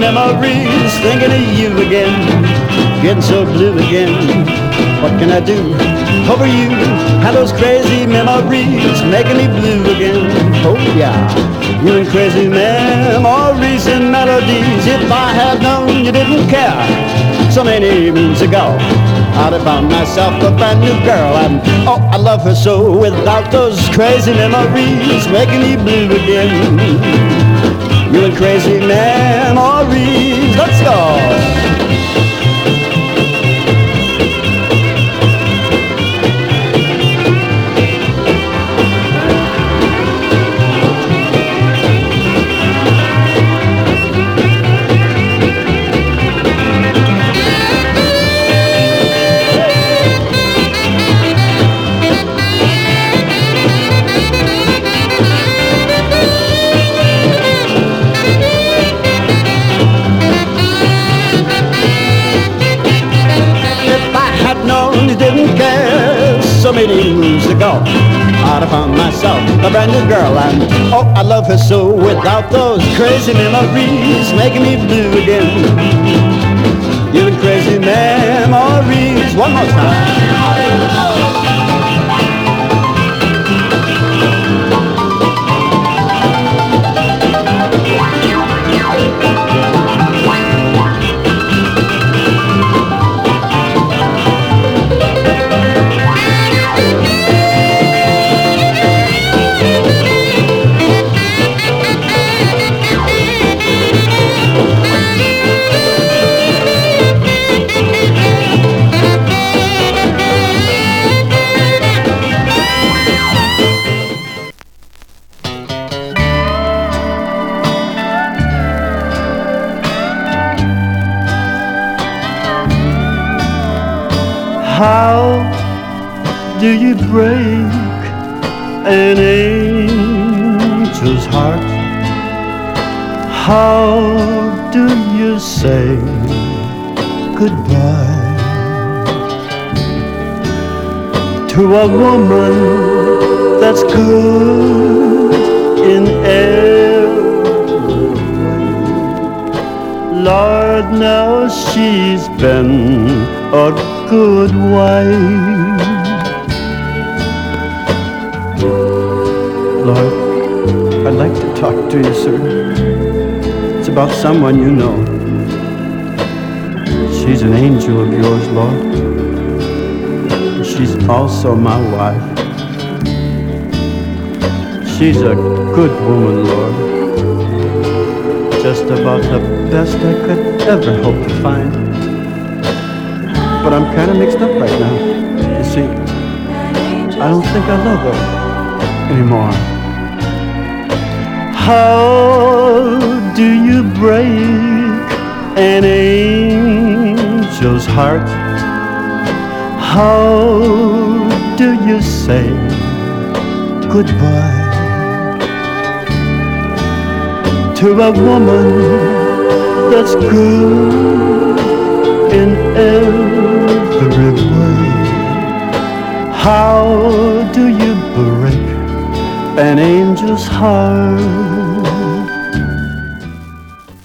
memories, thinking of you again, getting so blue again. What can I do over you? Have those crazy memories making me blue again. Oh yeah, you and crazy memories and melodies. If I had known you didn't care so many moons ago, I'd have found myself a brand new girl, and oh, I love her so. Without those crazy memories making me blue again. You and crazy memories, let's go. You didn't care so many moons ago, I'd have found myself a brand new girl, and oh, I love her so. Without those crazy memories making me blue again. You and crazy memories, one more time. How do you break an angel's heart? How do you say goodbye to a woman that's good in every way? Lord knows she's been a good wife. Lord, I'd like to talk to you, sir. It's about someone you know. She's an angel of yours, Lord. She's also my wife. She's a good woman, Lord. Just about the best I could ever hope to find. But I'm kind of mixed up right now. You see, I don't think I love her anymore. How do you break an angel's heart? How do you say goodbye to a woman that's good in every way? How do you break an angel's heart?